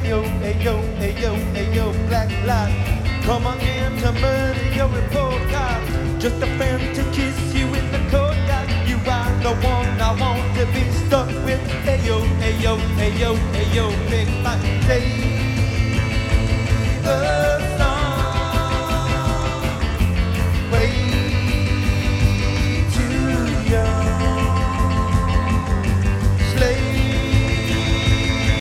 ayo, ayo, ayo, ayo, black light. Come on in to murder your report card. Just a friend to kiss you in the courtyard. You are the one I want to be stuck with. Ayo, ayo, ayo, ayo, big fat day.